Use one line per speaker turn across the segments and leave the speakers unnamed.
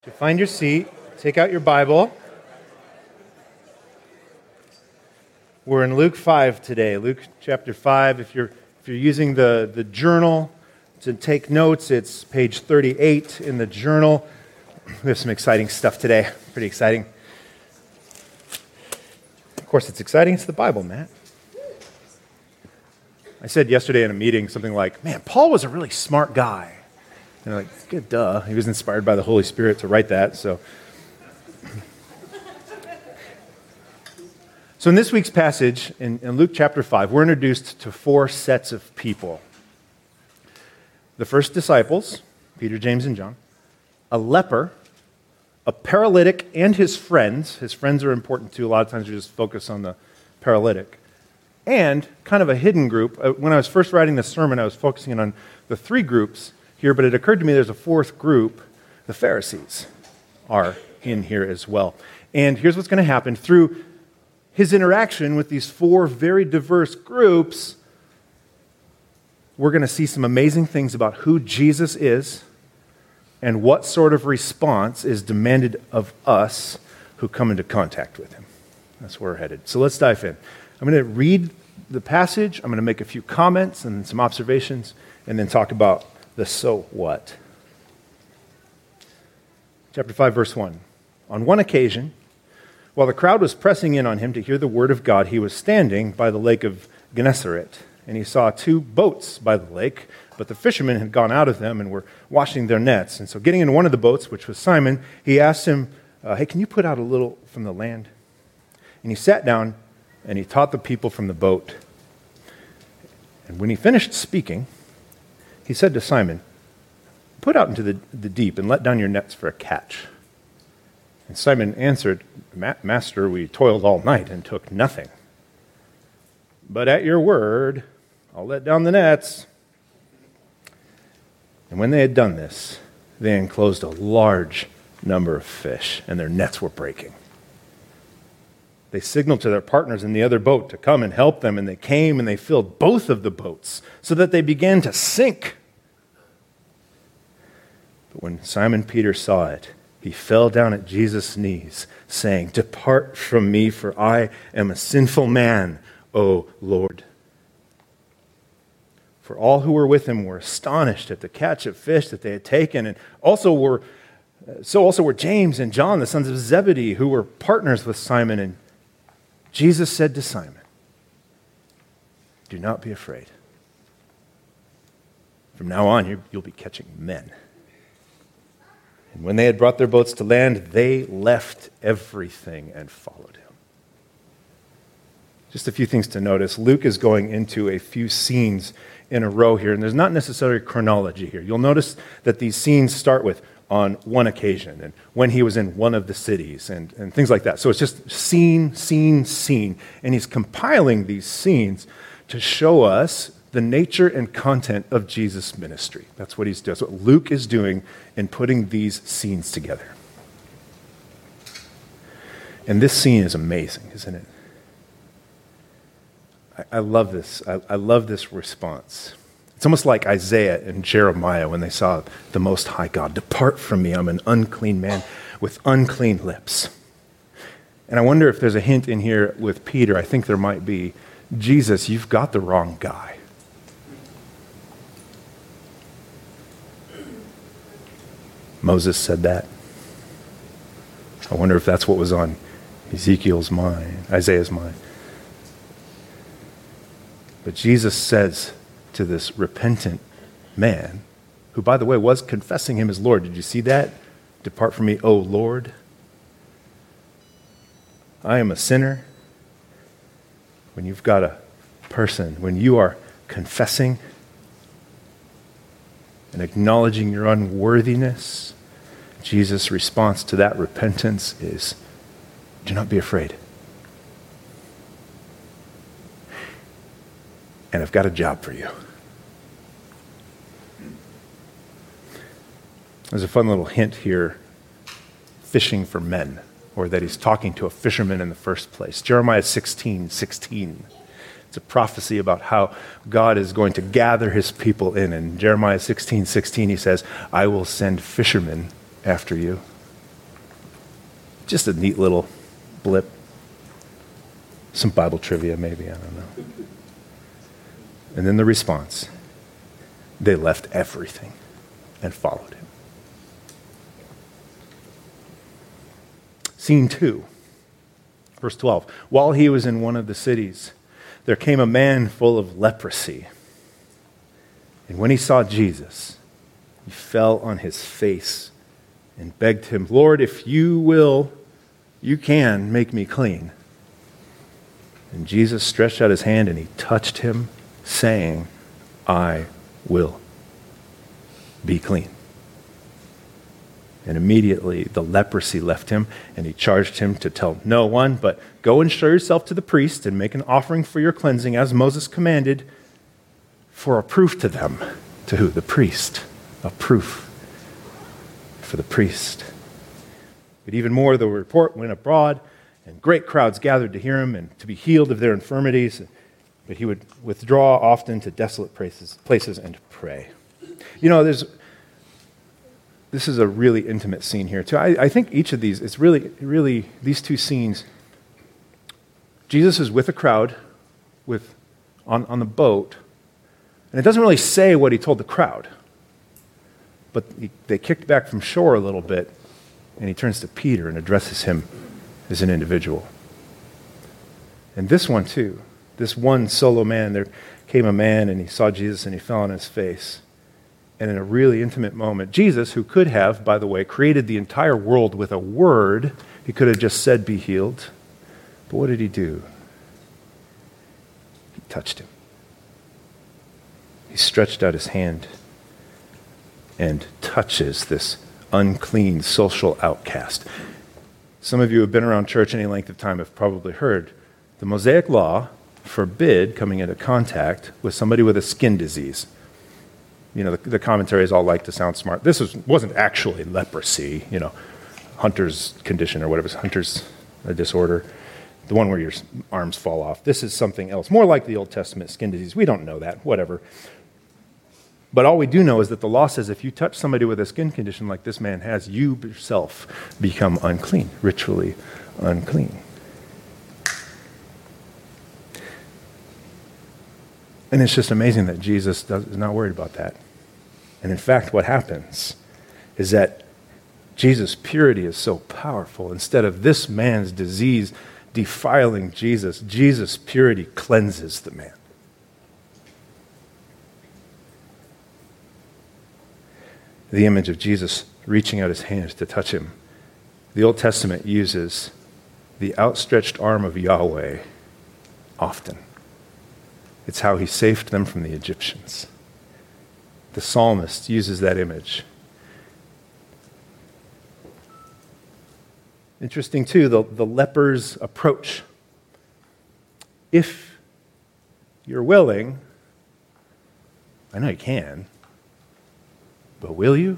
To find your seat, take out your Bible. We're in Luke 5 today, Luke chapter 5. If you're using the journal to take notes, it's page 38 in the journal. We have some exciting stuff today, pretty exciting. Of course, it's exciting. It's the Bible, Matt. I said yesterday in a meeting something like, man, Paul was a really smart guy. And they're like, good, duh. He was inspired by the Holy Spirit to write that. So in this week's passage, in Luke chapter 5, we're introduced to four sets of people. The first disciples, Peter, James, and John. A leper, a paralytic, and his friends. His friends are important too. A lot of times we just focus on the paralytic. And kind of a hidden group. When I was first writing this sermon, I was focusing on the three groups here, but it occurred to me there's a fourth group. The Pharisees are in here as well. And here's what's going to happen. Through his interaction with these four very diverse groups, we're going to see some amazing things about who Jesus is and what sort of response is demanded of us who come into contact with him. That's where we're headed. So let's dive in. I'm going to read the passage. I'm going to make a few comments and some observations, and then talk about the so what. Chapter 5, verse 1. On one occasion, while the crowd was pressing in on him to hear the word of God, he was standing by the lake of Gennesaret, and he saw two boats by the lake, but the fishermen had gone out of them and were washing their nets. And so getting in one of the boats, which was Simon, he asked him, hey, can you put out a little from the land? And he sat down and he taught the people from the boat. And when he finished speaking, he said to Simon, put out into the deep and let down your nets for a catch. And Simon answered, Master, we toiled all night and took nothing. But at your word, I'll let down the nets. And when they had done this, they enclosed a large number of fish, and their nets were breaking. They signaled to their partners in the other boat to come and help them, and they came and they filled both of the boats so that they began to sink. But when Simon Peter saw it, he fell down at Jesus' knees, saying, Depart from me, for I am a sinful man, O Lord. For all who were with him were astonished at the catch of fish that they had taken, and also were James and John, the sons of Zebedee, who were partners with Simon. And Jesus said to Simon, do not be afraid. From now on, you'll be catching men. And when they had brought their boats to land, they left everything and followed him. Just a few things to notice. Luke is going into a few scenes in a row here, and there's not necessarily chronology here. You'll notice that these scenes start with on one occasion, and when he was in one of the cities, and things like that. So it's just scene, scene, scene. And he's compiling these scenes to show us the nature and content of Jesus' ministry. That's what he's doing. That's what Luke is doing in putting these scenes together. And this scene is amazing, isn't it? I love this. I love this response. It's almost like Isaiah and Jeremiah when they saw the Most High God. Depart from me, I'm an unclean man with unclean lips. And I wonder if there's a hint in here with Peter. I think there might be. Jesus, you've got the wrong guy. Moses said that. I wonder if that's what was on Ezekiel's mind, Isaiah's mind. But Jesus says to this repentant man, who, by the way, was confessing him as Lord. Did you see that? Depart from me, O Lord. I am a sinner. When you've got a person, when you are confessing and acknowledging your unworthiness, Jesus' response to that repentance is, do not be afraid. And I've got a job for you. There's a fun little hint here, fishing for men, or that he's talking to a fisherman in the first place. Jeremiah 16:16. It's a prophecy about how God is going to gather his people in. In Jeremiah 16:16, he says, I will send fishermen after you. Just a neat little blip. Some Bible trivia, maybe, I don't know. And then the response: they left everything and followed him. Scene 2, verse 12. While he was in one of the cities, there came a man full of leprosy. And when he saw Jesus, he fell on his face and begged him, Lord, if you will, you can make me clean. And Jesus stretched out his hand and he touched him, saying, I will be clean. And immediately the leprosy left him, and he charged him to tell no one, but go and show yourself to the priest and make an offering for your cleansing, as Moses commanded, for a proof to them. To who? The priest. A proof for the priest. But even more, the report went abroad, and great crowds gathered to hear him and to be healed of their infirmities. But he would withdraw often to desolate places and pray. You know, this is a really intimate scene here, too. I think each of these, it's really, these two scenes, Jesus is with a crowd on the boat, and it doesn't really say what he told the crowd, but they kicked back from shore a little bit, and he turns to Peter and addresses him as an individual. And this one, too, this one solo man, there came a man, and he saw Jesus, and he fell on his face. And in a really intimate moment, Jesus, who could have, by the way, created the entire world with a word, he could have just said, be healed. But what did he do? He touched him. He stretched out his hand and touches this unclean social outcast. Some of you who have been around church any length of time have probably heard the Mosaic Law forbid coming into contact with somebody with a skin disease. You know, the commentaries all like to sound smart. This wasn't actually leprosy, Hunter's condition or whatever, Hunter's disorder, the one where your arms fall off. This is something else, more like the Old Testament skin disease. We don't know that, whatever. But all we do know is that the law says if you touch somebody with a skin condition like this man has, you yourself become unclean, ritually unclean. And it's just amazing that Jesus is not worried about that. And in fact, what happens is that Jesus' purity is so powerful. Instead of this man's disease defiling Jesus' purity cleanses the man. The image of Jesus reaching out his hand to touch him. The Old Testament uses the outstretched arm of Yahweh often. It's how he saved them from the Egyptians. The psalmist uses that image. Interesting, too, the leper's approach. If you're willing, I know you can, but will you?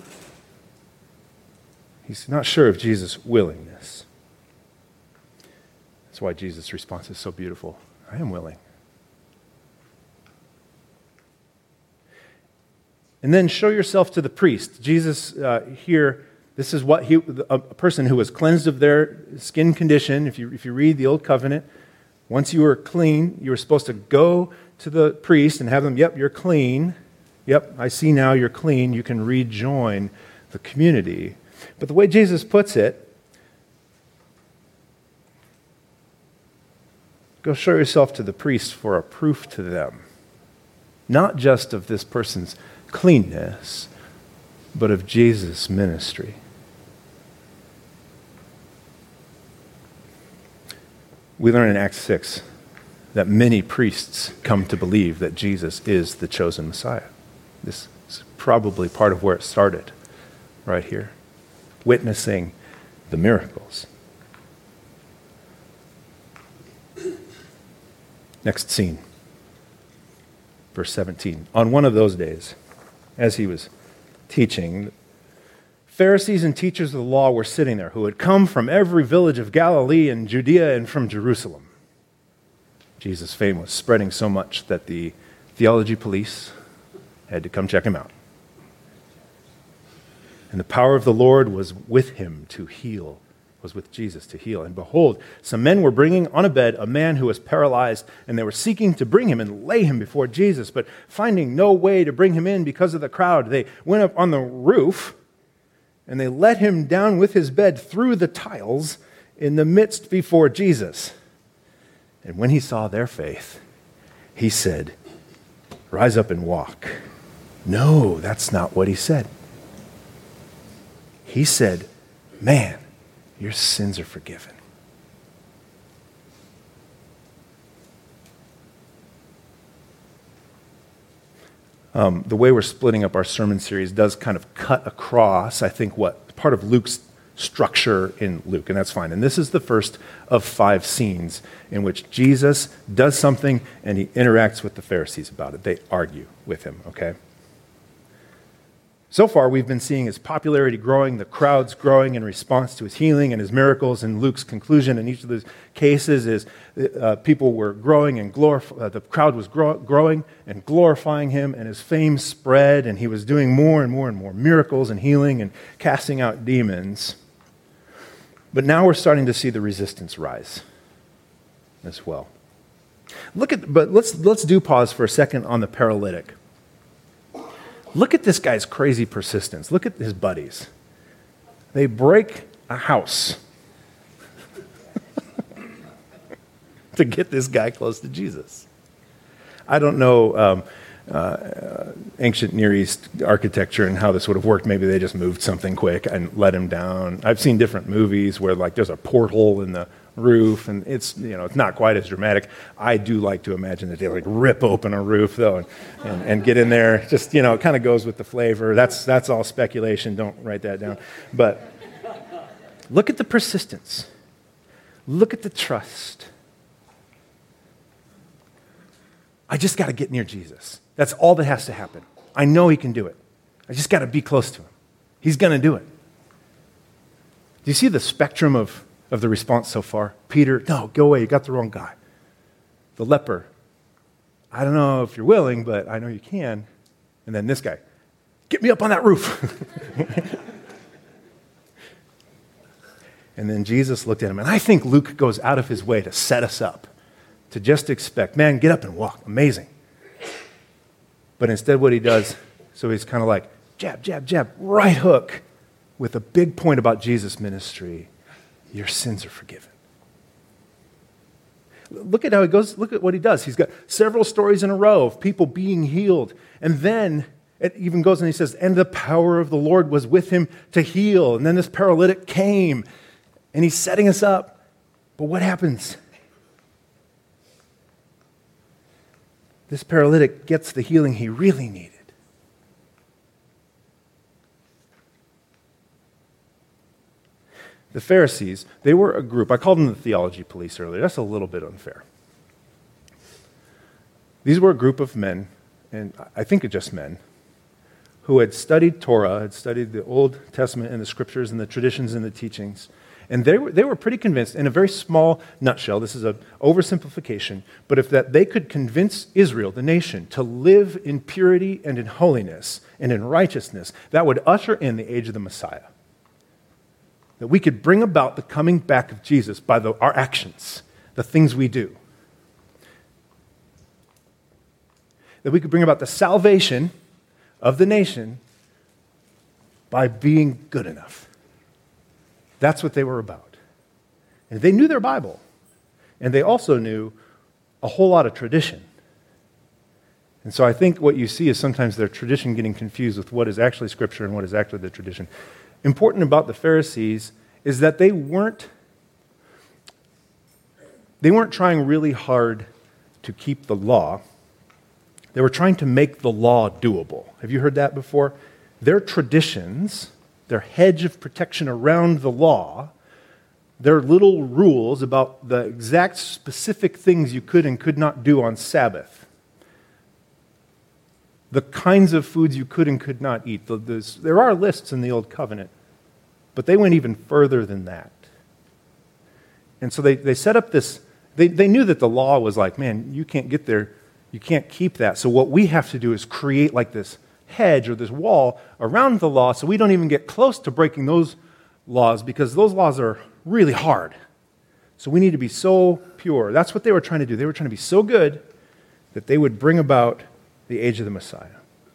He's not sure of Jesus' willingness. That's why Jesus' response is so beautiful. I am willing. And then show yourself to the priest. Jesus here, this is what a person who was cleansed of their skin condition, if you read the Old Covenant, once you were clean, you were supposed to go to the priest and have them, yep, you're clean. Yep, I see now you're clean. You can rejoin the community. But the way Jesus puts it, go show yourself to the priest for a proof to them. Not just of this person's cleanness, but of Jesus' ministry. We learn in Acts 6 that many priests come to believe that Jesus is the chosen Messiah. This is probably part of where it started, right here, witnessing the miracles. Next scene, verse 17. On one of those days, as he was teaching, Pharisees and teachers of the law were sitting there who had come from every village of Galilee and Judea and from Jerusalem. Jesus' fame was spreading so much that the theology police had to come check him out. And the power of the Lord was with him to heal was with Jesus to heal. And behold, some men were bringing on a bed a man who was paralyzed, and they were seeking to bring him and lay him before Jesus. But finding no way to bring him in because of the crowd, they went up on the roof, and they let him down with his bed through the tiles in the midst before Jesus. And when he saw their faith, he said, "Rise up and walk." No, that's not what he said. He said, "Man, your sins are forgiven." The way we're splitting up our sermon series does kind of cut across, I think, what part of Luke's structure in Luke, and that's fine. And this is the first of 5 scenes in which Jesus does something and he interacts with the Pharisees about it. They argue with him, okay? So far, we've been seeing his popularity growing, the crowds growing in response to his healing and his miracles. And Luke's conclusion in each of those cases is people were growing and the crowd was growing and glorifying him, and his fame spread, and he was doing more and more and more miracles and healing and casting out demons. But now we're starting to see the resistance rise as well. But let's do pause for a second on the paralytic. Look at this guy's crazy persistence. Look at his buddies. They break a house to get this guy close to Jesus. I don't know ancient Near East architecture and how this would have worked. Maybe they just moved something quick and let him down. I've seen different movies where like there's a porthole in the roof, and it's not quite as dramatic. I do like to imagine that they like rip open a roof though and get in there. Just it kind of goes with the flavor. That's all speculation. Don't write that down. But look at the persistence. Look at the trust. I just got to get near Jesus. That's all that has to happen. I know he can do it. I just got to be close to him. He's going to do it. Do you see the spectrum of the response so far? Peter, no, go away, you got the wrong guy. The leper, I don't know if you're willing, but I know you can. And then this guy, get me up on that roof. And then Jesus looked at him, and I think Luke goes out of his way to set us up, to just expect, man, get up and walk, amazing. But instead what he does, so he's kind of like, jab, jab, jab, right hook, with a big point about Jesus' ministry. Your sins are forgiven. Look at how he goes. Look at what he does. He's got several stories in a row of people being healed. And then it even goes and he says, and the power of the Lord was with him to heal. And then this paralytic came, and he's setting us up. But what happens? This paralytic gets the healing he really needed. The Pharisees, they were a group. I called them the theology police earlier. That's a little bit unfair. These were a group of men, and I think just men, who had studied Torah, had studied the Old Testament and the scriptures and the traditions and the teachings. And they were pretty convinced, in a very small nutshell, this is an oversimplification, but if that they could convince Israel, the nation, to live in purity and in holiness and in righteousness, that would usher in the age of the Messiah. That we could bring about the coming back of Jesus by our actions, the things we do. That we could bring about the salvation of the nation by being good enough. That's what they were about. And they knew their Bible. And they also knew a whole lot of tradition. And so I think what you see is sometimes their tradition getting confused with what is actually Scripture and what is actually the tradition. Important about the Pharisees is that they weren't trying really hard to keep the law. They were trying to make the law doable. Have you heard that before? Their traditions, their hedge of protection around the law, their little rules about the exact specific things you could and could not do on Sabbath, the kinds of foods you could and could not eat. There are lists in the Old Covenant, but they went even further than that. And so they set up this, they knew that the law was like, man, you can't get there, you can't keep that. So what we have to do is create like this hedge or this wall around the law so we don't even get close to breaking those laws, because those laws are really hard. So we need to be so pure. That's what they were trying to do. They were trying to be so good that they would bring about the age of the Messiah.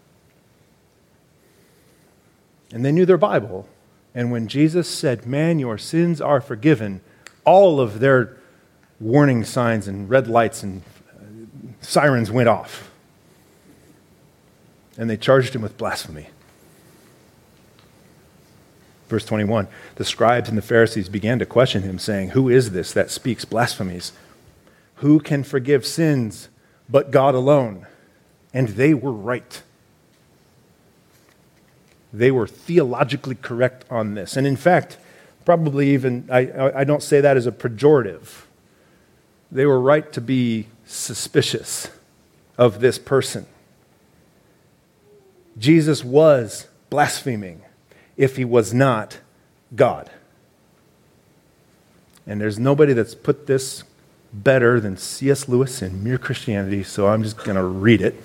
And they knew their Bible. And when Jesus said, "Man, your sins are forgiven," all of their warning signs and red lights and sirens went off. And they charged him with blasphemy. Verse 21, the scribes and the Pharisees began to question him, saying, "Who is this that speaks blasphemies? Who can forgive sins but God alone?" And they were right. They were theologically correct on this. And in fact, probably even, I don't say that as a pejorative. They were right to be suspicious of this person. Jesus was blaspheming if he was not God. And there's nobody that's put this better than C.S. Lewis in Mere Christianity, so I'm just going to read it.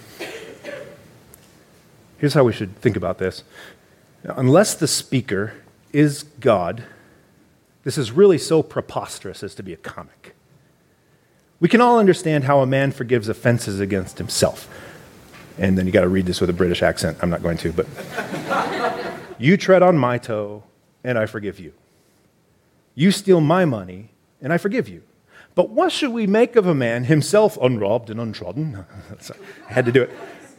Here's how we should think about this. Now, unless the speaker is God, this is really so preposterous as to be a comic. We can all understand how a man forgives offenses against himself. And then you got to read this with a British accent. I'm not going to, but you tread on my toe, and I forgive you. You steal my money, and I forgive you. But what should we make of a man, himself unrobbed and untrodden? I had to do it.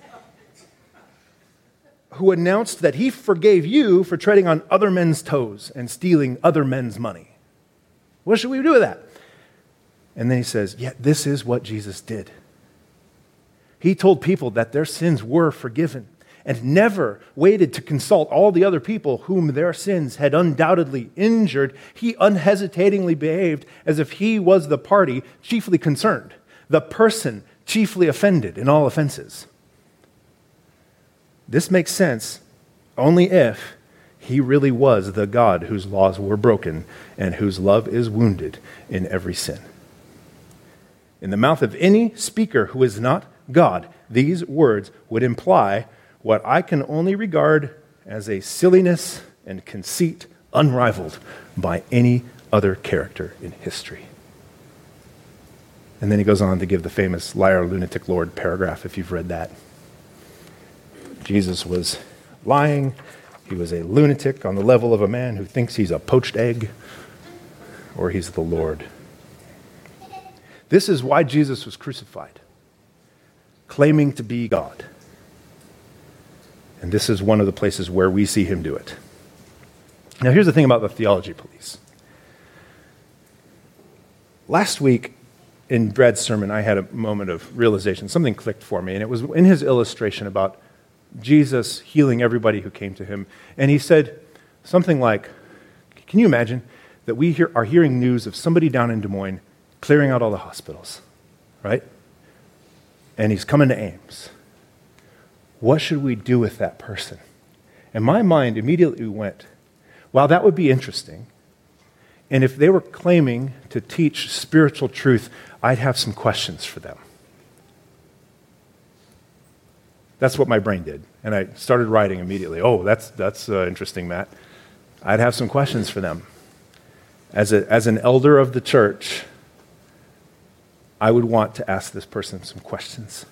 Who announced that he forgave you for treading on other men's toes and stealing other men's money. What should we do with that? And then he says, "Yet this is what Jesus did. He told people that their sins were forgiven and never waited to consult all the other people whom their sins had undoubtedly injured. He unhesitatingly behaved as if he was the party chiefly concerned, the person chiefly offended in all offenses." This makes sense only if he really was the God whose laws were broken and whose love is wounded in every sin. In the mouth of any speaker who is not God, these words would imply what I can only regard as a silliness and conceit unrivaled by any other character in history. And then he goes on to give the famous liar, lunatic, Lord paragraph, if you've read that. Jesus was lying. He was a lunatic on the level of a man who thinks he's a poached egg, or he's the Lord. This is why Jesus was crucified, claiming to be God. And this is one of the places where we see him do it. Now, here's the thing about the theology police. Last week, in Brad's sermon, I had a moment of realization. Something clicked for me, and it was in his illustration about Jesus healing everybody who came to him. And he said something like, can you imagine that we are hearing news of somebody down in Des Moines clearing out all the hospitals, right? And he's coming to Ames. What should we do with that person? And my mind immediately went, wow, that would be interesting. And if they were claiming to teach spiritual truth, I'd have some questions for them. That's what my brain did. And I started writing immediately. Oh, that's interesting, Matt. I'd have some questions for them. As an elder of the church, I would want to ask this person some questions.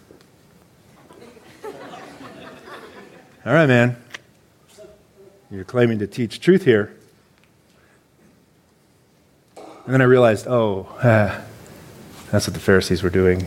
All right, man. You're claiming to teach truth here. And then I realized, that's what the Pharisees were doing.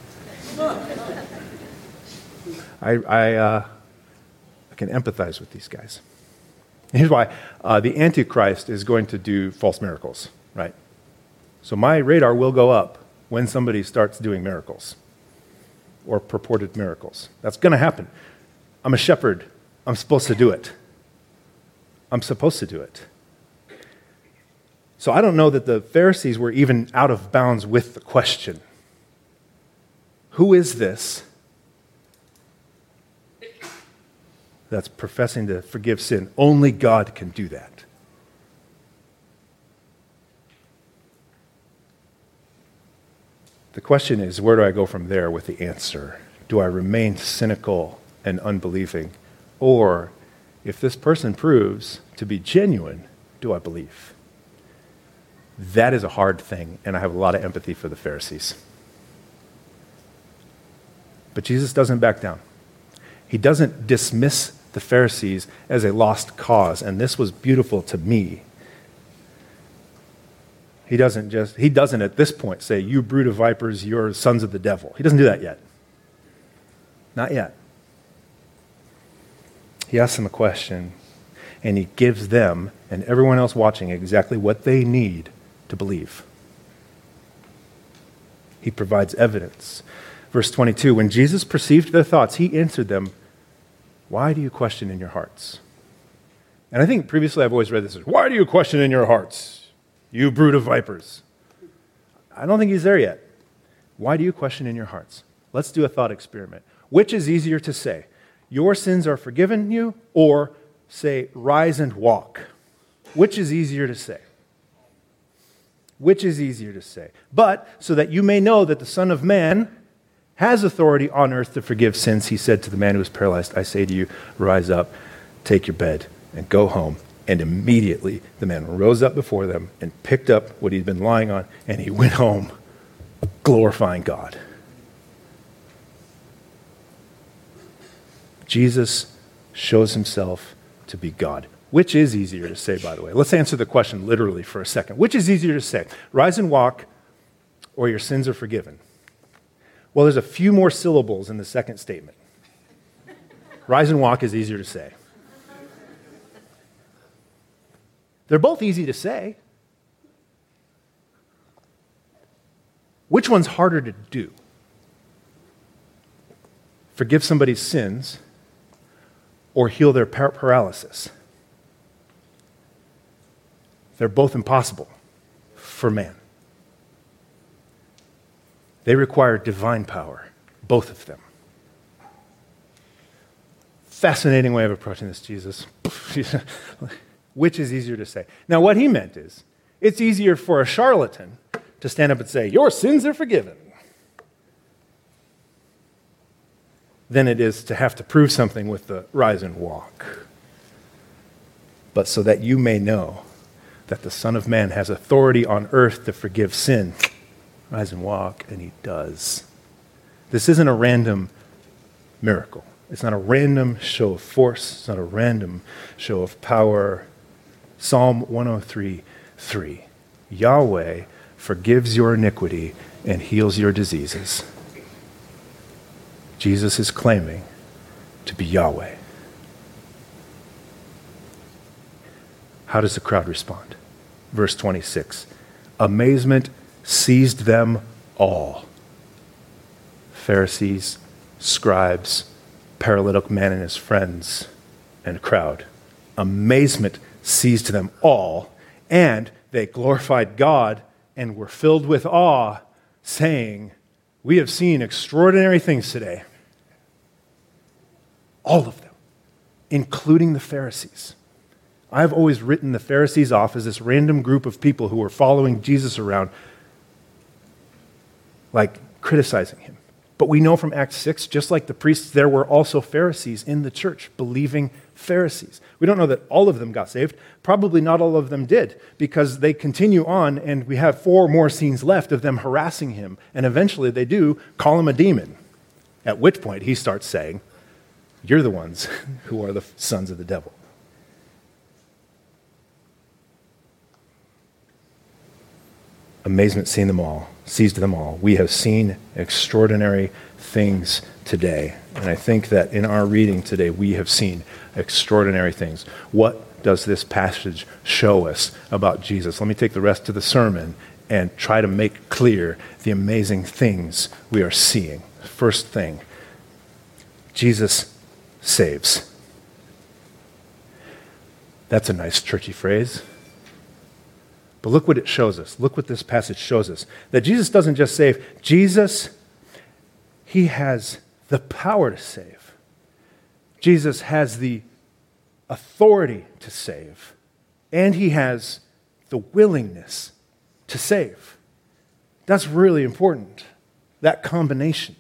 I can empathize with these guys. And here's why. The Antichrist is going to do false miracles, right? So my radar will go up when somebody starts doing miracles or purported miracles. That's going to happen. I'm a shepherd. I'm supposed to do it. I'm supposed to do it. So I don't know that the Pharisees were even out of bounds with the question. Who is this that's professing to forgive sin? Only God can do that. The question is, where do I go from there with the answer? Do I remain cynical and unbelieving? Or, if this person proves to be genuine, do I believe? That is a hard thing, and I have a lot of empathy for the Pharisees. But Jesus doesn't back down. He doesn't dismiss the Pharisees as a lost cause, and this was beautiful to me. He doesn't at this point say, you brood of vipers, you're sons of the devil. He doesn't do that yet. Not yet. He asks them a question, and he gives them and everyone else watching exactly what they need to believe. He provides evidence. Verse 22, when Jesus perceived their thoughts, he answered them, why do you question in your hearts? And I think previously I've always read this as, why do you question in your hearts, you brood of vipers? I don't think he's there yet. Why do you question in your hearts? Let's do a thought experiment. Which is easier to say? Your sins are forgiven you, or say, rise and walk? Which is easier to say? Which is easier to say? But so that you may know that the Son of Man has authority on earth to forgive sins, he said to the man who was paralyzed, I say to you, rise up, take your bed, and go home. And immediately the man rose up before them and picked up what he'd been lying on, and he went home glorifying God. Jesus shows himself to be God. Which is easier to say, by the way? Let's answer the question literally for a second. Which is easier to say? Rise and walk, or your sins are forgiven? Well, there's a few more syllables in the second statement. Rise and walk is easier to say. They're both easy to say. Which one's harder to do? Forgive somebody's sins or heal their paralysis? They're both impossible for man. They require divine power, both of them. Fascinating way of approaching this, Jesus. Which is easier to say? Now, what he meant is, it's easier for a charlatan to stand up and say, your sins are forgiven, than it is to have to prove something with the rise and walk. But so that you may know that the Son of Man has authority on earth to forgive sin, rise and walk, and he does. This isn't a random miracle. It's not a random show of force. It's not a random show of power. Psalm 103:3. Yahweh forgives your iniquity and heals your diseases. Jesus is claiming to be Yahweh. How does the crowd respond? Verse 26. Amazement seized them all. Pharisees, scribes, paralytic man and his friends, and crowd. Amazement seized them all, and they glorified God and were filled with awe, saying, we have seen extraordinary things today. All of them, including the Pharisees. I've always written the Pharisees off as this random group of people who were following Jesus around, like criticizing him. But we know from Acts 6, just like the priests, there were also Pharisees in the church, believing Pharisees. We don't know that all of them got saved. Probably not all of them did, because they continue on, and we have 4 more scenes left of them harassing him. And eventually they do call him a demon, at which point he starts saying, you're the ones who are the sons of the devil. Amazement seized them all. We have seen extraordinary things today. And I think that in our reading today, we have seen extraordinary things. What does this passage show us about Jesus? Let me take the rest of the sermon and try to make clear the amazing things we are seeing. First thing, Jesus saves. That's a nice churchy phrase. But look what it shows us. Look what this passage shows us. That Jesus doesn't just save. Jesus, he has the power to save. Jesus has the authority to save. And he has the willingness to save. That's really important. That combination.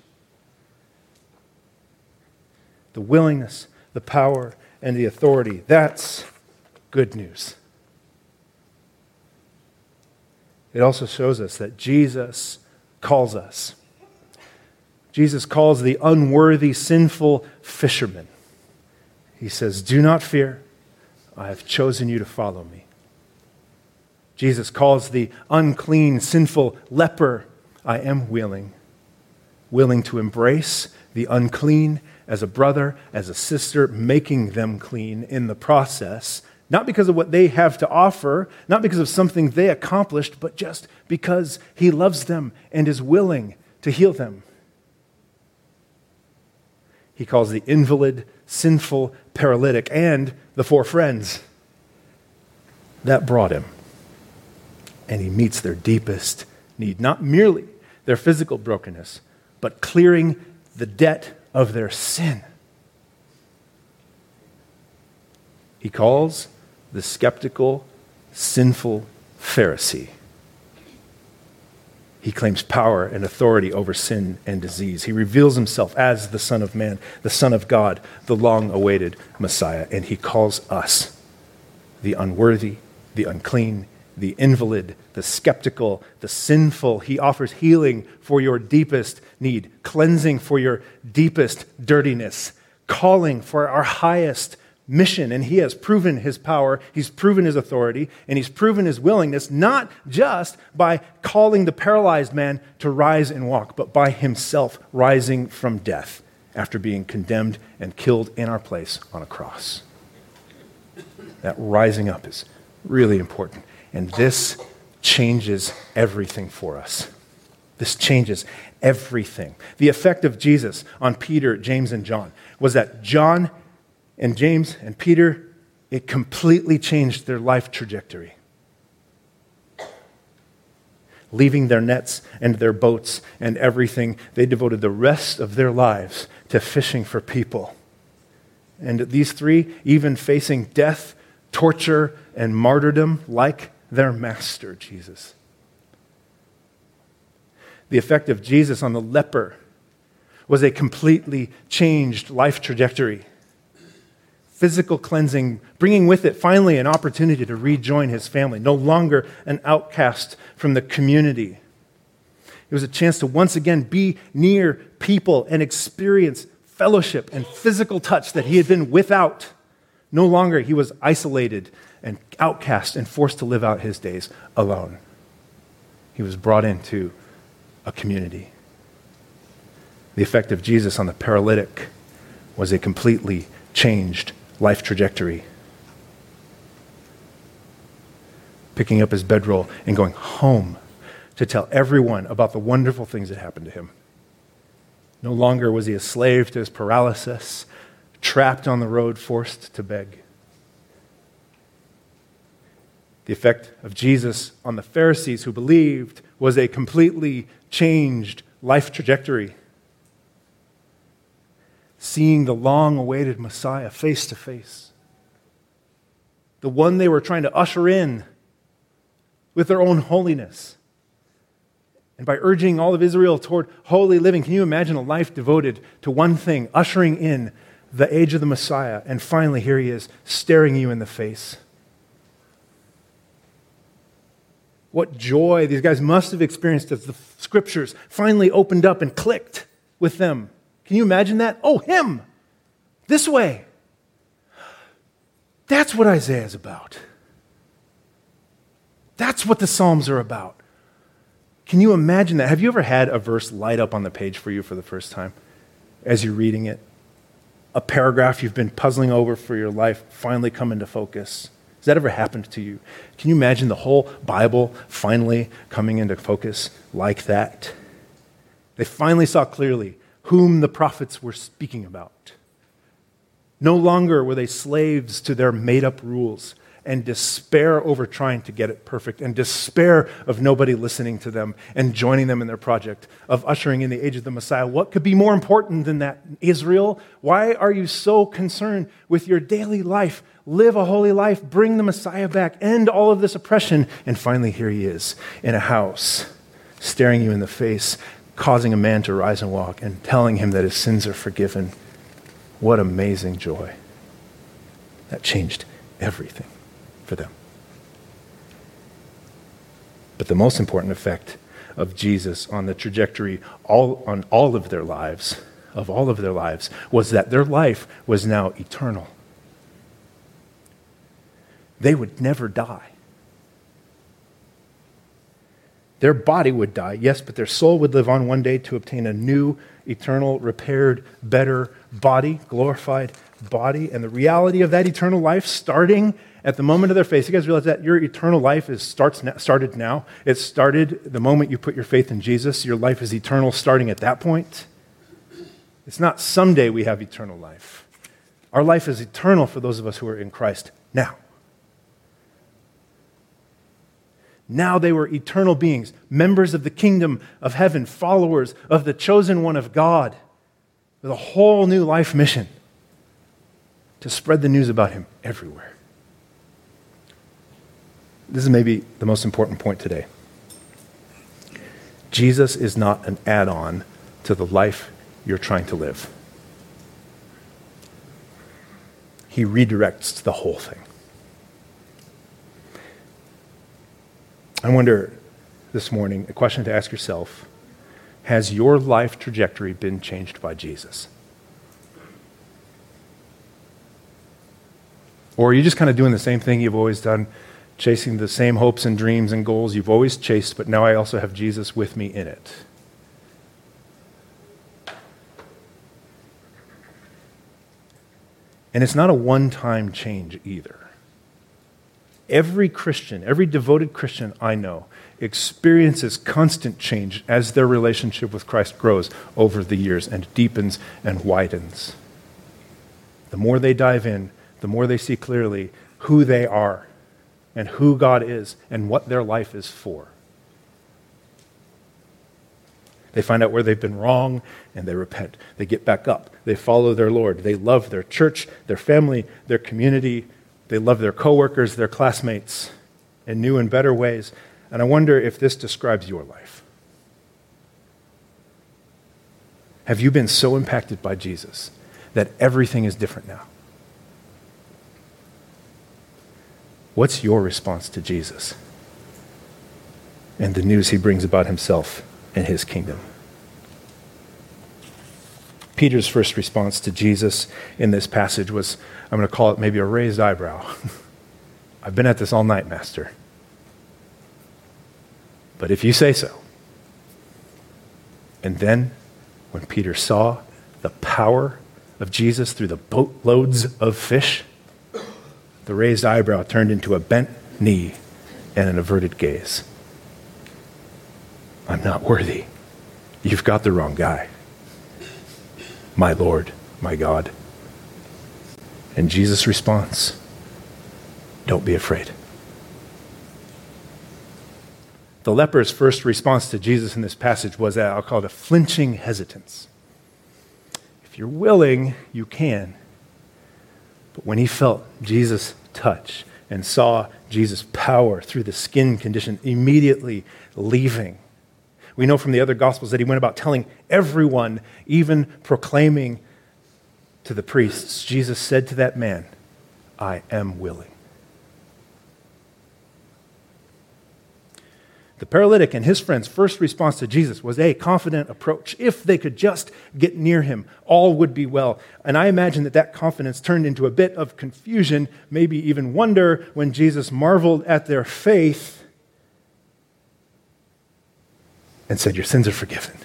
The willingness, the power, and the authority. That's good news. it also shows us that Jesus calls us. Jesus calls the unworthy, sinful fisherman. He says, "Do not fear, I have chosen you to follow me." Jesus calls the unclean, sinful leper, "I am willing to embrace the unclean as a brother, as a sister, making them clean in the process, not because of what they have to offer, not because of something they accomplished, but just because he loves them and is willing to heal them." He calls the invalid, sinful, paralytic, and the four friends that brought him. And he meets their deepest need, not merely their physical brokenness, but clearing the debt of their sin. He calls the skeptical, sinful Pharisee. He claims power and authority over sin and disease. He reveals himself as the Son of Man, the Son of God, the long-awaited Messiah. And he calls us, the unworthy, the unclean, the invalid, the skeptical, the sinful. He offers healing for your deepest need, cleansing for your deepest dirtiness, calling for our highest mission. And he has proven his power, he's proven his authority, and he's proven his willingness, not just by calling the paralyzed man to rise and walk, but by himself rising from death after being condemned and killed in our place on a cross. That rising up is really important. And this changes everything for us. This changes everything. The effect of Jesus on Peter, James, and John was that John and James and Peter, it completely changed their life trajectory. Leaving their nets and their boats and everything, they devoted the rest of their lives to fishing for people. And these three, even facing death, torture, and martyrdom like their master, Jesus. The effect of Jesus on the leper was a completely changed life trajectory. Physical cleansing, bringing with it finally an opportunity to rejoin his family, no longer an outcast from the community. It was a chance to once again be near people and experience fellowship and physical touch that he had been without. No longer he was isolated and outcast and forced to live out his days alone. He was brought into a community. The effect of Jesus on the paralytic was a completely changed life trajectory. Picking up his bedroll and going home to tell everyone about the wonderful things that happened to him. No longer was he a slave to his paralysis, trapped on the road, forced to beg. The effect of Jesus on the Pharisees who believed was a completely changed life trajectory. Seeing the long-awaited Messiah face to face. The one they were trying to usher in with their own holiness. And by urging all of Israel toward holy living, can you imagine a life devoted to one thing, ushering in the age of the Messiah, and finally here he is, staring you in the face. What joy these guys must have experienced as the scriptures finally opened up and clicked with them. Can you imagine that? Oh, him! This way! That's what Isaiah is about. That's what the Psalms are about. Can you imagine that? Have you ever had a verse light up on the page for you for the first time as you're reading it? A paragraph you've been puzzling over for your life finally come into focus. Has that ever happened to you? Can you imagine the whole Bible finally coming into focus like that? They finally saw clearly whom the prophets were speaking about. No longer were they slaves to their made-up rules and despair over trying to get it perfect and despair of nobody listening to them and joining them in their project of ushering in the age of the Messiah. What could be more important than that? Israel, why are you so concerned with your daily life? Live a holy life, bring the Messiah back, end all of this oppression. And finally, here he is in a house, staring you in the face, causing a man to rise and walk and telling him that his sins are forgiven. What amazing joy. That changed everything for them. But the most important effect of Jesus on the trajectory on all of their lives, was that their life was now eternal. They would never die. Their body would die, yes, but their soul would live on one day to obtain a new, eternal, repaired, better body, glorified body. And the reality of that eternal life starting at the moment of their faith. You guys realize that your eternal life started now? It started the moment you put your faith in Jesus. Your life is eternal starting at that point. It's not someday we have eternal life. Our life is eternal for those of us who are in Christ now. Now they were eternal beings, members of the kingdom of heaven, followers of the chosen one of God, with a whole new life mission to spread the news about him everywhere. This is maybe the most important point today. Jesus is not an add-on to the life you're trying to live. He redirects the whole thing. I wonder this morning, a question to ask yourself, has your life trajectory been changed by Jesus? Or are you just kind of doing the same thing you've always done, chasing the same hopes and dreams and goals you've always chased, but now I also have Jesus with me in it? And it's not a one-time change either. Every Christian, every devoted Christian I know experiences constant change as their relationship with Christ grows over the years and deepens and widens. The more they dive in, the more they see clearly who they are and who God is and what their life is for. They find out where they've been wrong and they repent. They get back up. They follow their Lord. They love their church, their family, their community. They love their coworkers, their classmates in new and better ways. And I wonder if this describes your life. Have you been so impacted by Jesus that everything is different now? What's your response to Jesus and the news he brings about himself and his kingdom? Peter's first response to Jesus in this passage was, I'm going to call it maybe a raised eyebrow. I've been at this all night, Master. But if you say so. And then, when Peter saw the power of Jesus through the boatloads of fish, the raised eyebrow turned into a bent knee and an averted gaze. I'm not worthy. You've got the wrong guy. My Lord, my God. And Jesus' response, don't be afraid. The leper's first response to Jesus in this passage was, I'll call it a flinching hesitance. If you're willing, you can. But when he felt Jesus' touch and saw Jesus' power through the skin condition immediately leaving, we know from the other Gospels that he went about telling everyone, even proclaiming to the priests. Jesus said to that man, I am willing. The paralytic and his friends' first response to Jesus was a confident approach. If they could just get near him, all would be well. And I imagine that confidence turned into a bit of confusion, maybe even wonder, when Jesus marveled at their faith and said, your sins are forgiven.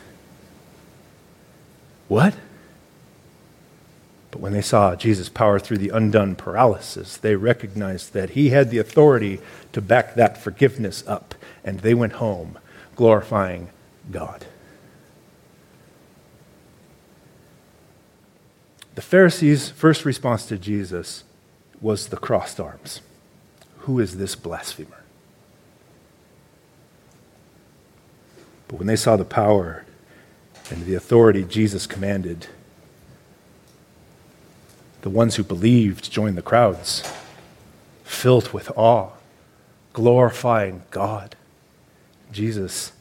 What? But when they saw Jesus' power through the undone paralysis, they recognized that he had the authority to back that forgiveness up. And they went home glorifying God. The Pharisees' first response to Jesus was the crossed arms. Who is this blasphemer? But when they saw the power and the authority Jesus commanded, the ones who believed joined the crowds, filled with awe, glorifying God. Jesus'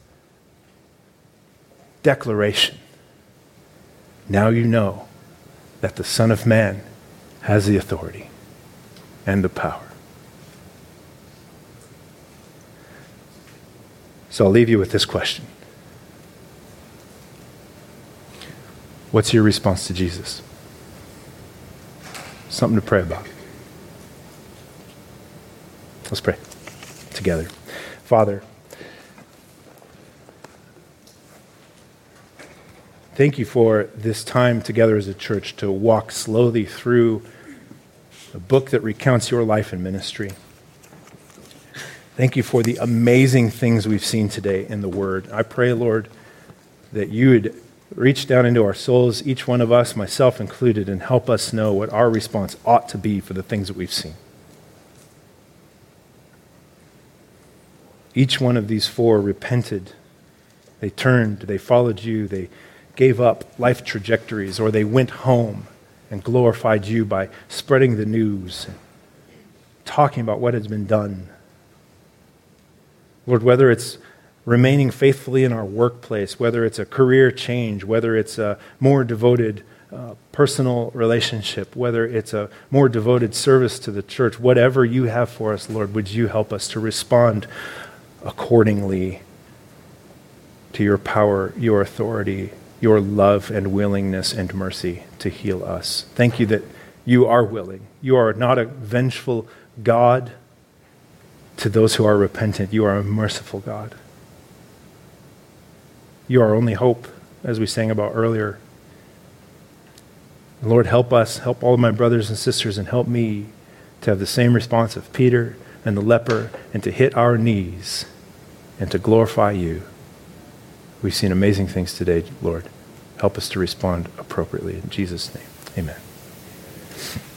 declaration. Now you know that the Son of Man has the authority and the power. So I'll leave you with this question. What's your response to Jesus? Something to pray about. Let's pray together. Father, thank you for this time together as a church to walk slowly through a book that recounts your life and ministry. Thank you for the amazing things we've seen today in the Word. I pray, Lord, that you would reach down into our souls, each one of us, myself included, and help us know what our response ought to be for the things that we've seen. Each one of these four repented. They turned, they followed you, they gave up life trajectories, or they went home and glorified you by spreading the news, talking about what has been done. Lord, whether it's remaining faithfully in our workplace, whether it's a career change, whether it's a more devoted personal relationship, whether it's a more devoted service to the church, whatever you have for us, Lord, would you help us to respond accordingly to your power, your authority, your love and willingness and mercy to heal us. Thank you that you are willing. You are not a vengeful God to those who are repentant. You are a merciful God. You are our only hope, as we sang about earlier. Lord, help us, help all of my brothers and sisters, and help me to have the same response of Peter and the leper, and to hit our knees and to glorify you. We've seen amazing things today, Lord. Help us to respond appropriately. In Jesus' name, amen.